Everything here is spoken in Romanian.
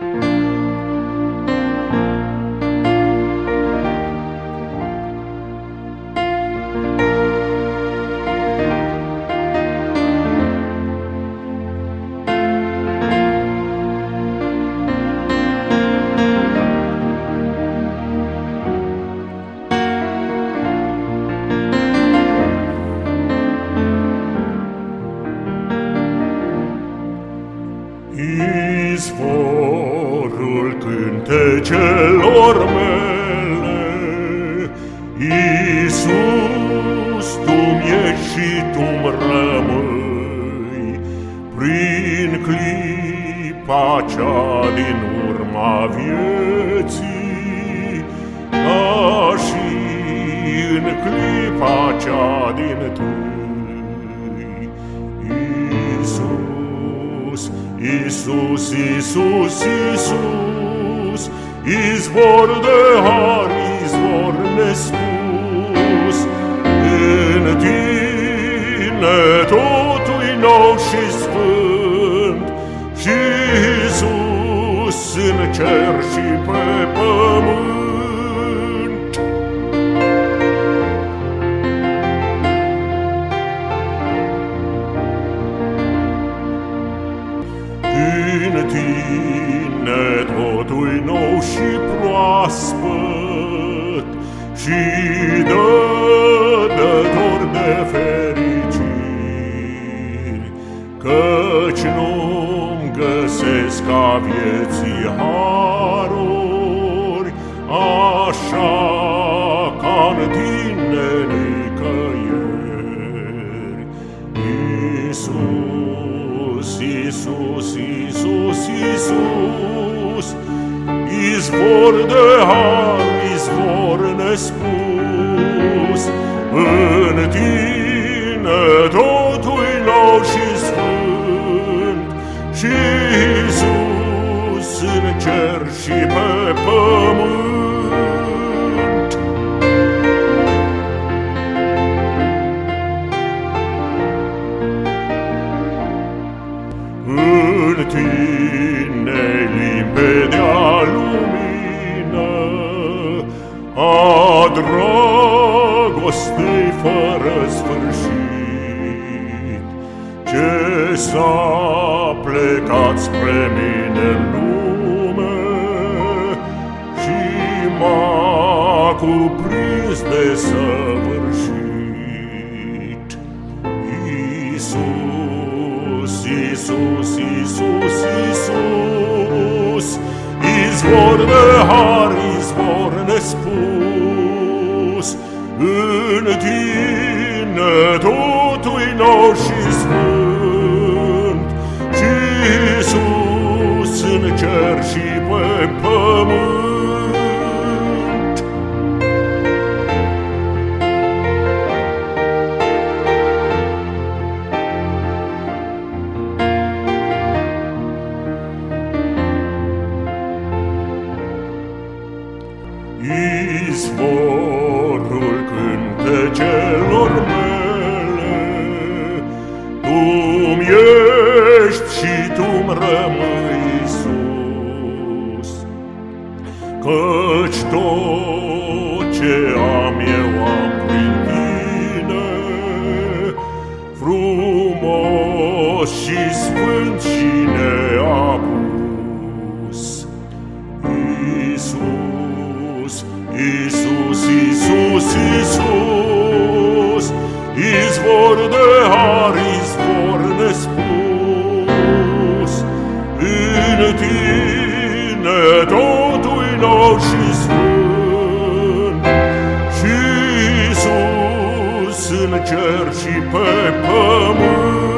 Izvorul cântecelor mele, Iisus, Tu-mi ești și Tu-mi rămâi, prin clipa cea din urma vieții, ca și în clipa cea dintâi. Iisus, Iisus, Iisus, izvor de har, izvor nespus, în Tine totul-i nou și sfânt, și Iisus în cer și pe pământ. În Tine totul-i nou și proaspăt, și dădător de fericiri, căci nu-mi găsesc a vieții haruri, așa ca-n Tine nicăieri. Iisus, Iisus, Iisus, Iisus, izvor de har, izvor nespus, în Tine totul-i nou și sfânt, și Iisus în cer și pe pământ. În Tine limpedea lumină a dragostei fără sfârșit, ce s-a plecat spre mine în lume și m-a cuprins de săvârșit. Iisus, Iisus, Iisus, Iisus, izvor de har, izvor nespus, în Tine totul-i nou și sfânt, și Iisus în cer și pe pământ. Izvorul cântecelor mele, Tu-mi ești și Tu-mi rămâi, Iisus, căci tot ce am eu am prin Tine, frumos și sfânt și neapus. Iisus, Iisus, Iisus, Iisus, izvor de har, izvor nespus, în Tine totul-i nou și sfânt, și Iisus în cer și pe pământ.